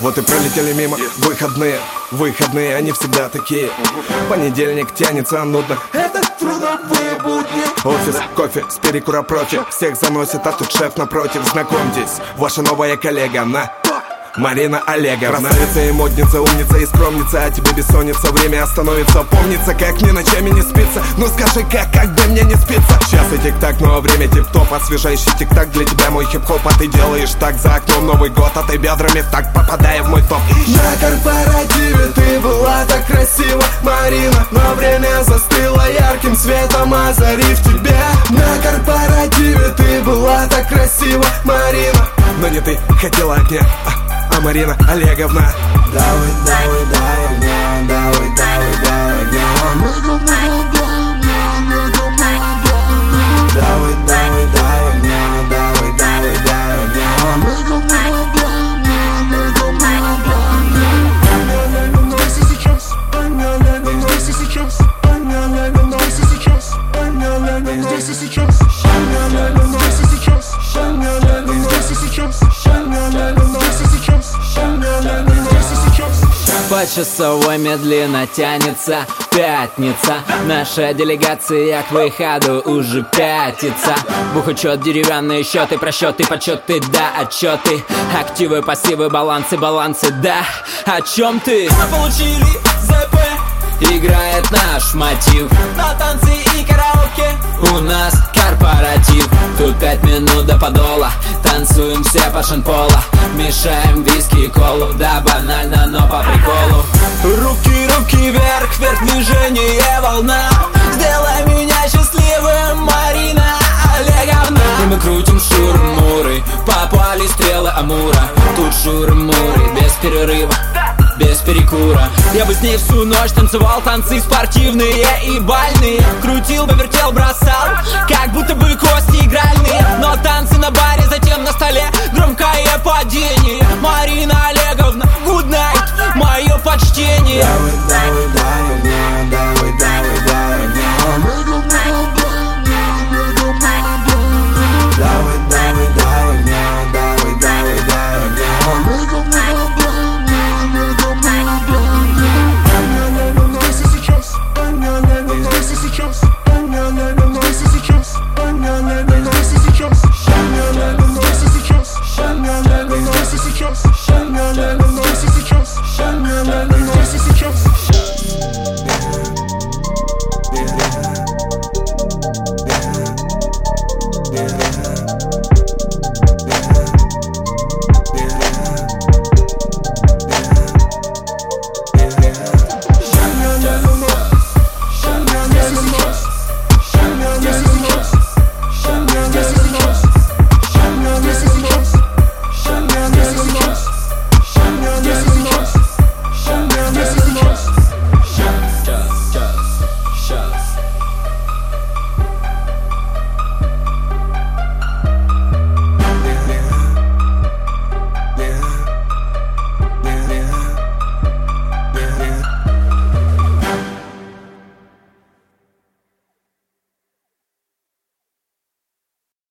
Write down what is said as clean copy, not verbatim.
Вот и пролетели мимо выходные, они всегда такие. Понедельник тянется нудно, это трудовые будни. Офис, кофе, с перекура профи, всех заносит, а тут шеф напротив. Знакомьтесь, ваша новая коллега, Марина Олеговна. Красавица и модница, умница и скромница, а тебе бессонница, время остановится. Помнится, как мне ночами не спится. Ну скажи, как бы мне не спится. Час и тик-так, но время тип-топ. Освежающий тик-так для тебя мой хип-хоп. А ты делаешь так, за окном Новый год, а ты бедрами так, попадая в мой топ. На корпоративе ты была так красива, Марина, но время застыло ярким светом, озарив тебя. На корпоративе ты была так красива, Марина, но не ты хотела огня, а Марина Олеговна. Давай, давай, дай огня, давай, давай, дай огня. Давай, давай, дай огня, давай, давай, дай огня. Здесь и сейчас, здесь и сейчас, здесь и сейчас, здесь и сейчас, здесь и сейчас, здесь и сейчас. По часовой медленно тянется пятница. Наша делегация к выходу уже пятится. Бухучет, деревянные счеты, просчеты, подсчеты, да, отчеты. Активы, пассивы, балансы, да. О чем ты? Мы получили ЗП. Играет наш мотив На танцы и караоке. У нас корпоратив. Тут 5 минут до подола. Танцуем все по шанпола. Мешаем виски и колу. Да, банально, но по приколу. Руки вверх, вверх движение волна. Сделай меня счастливым, Марина Олеговна. И мы крутим шурмуры. Попали стрелы Амура. Тут шурмуры без перерыва, без перекура. Я бы с ней всю ночь танцевал танцы спортивные и бальные. Крутил, повертел, бросал, как будто бы кости игральные. Но танцы на баре, затем на столе громкое падение. Марина Олеговна.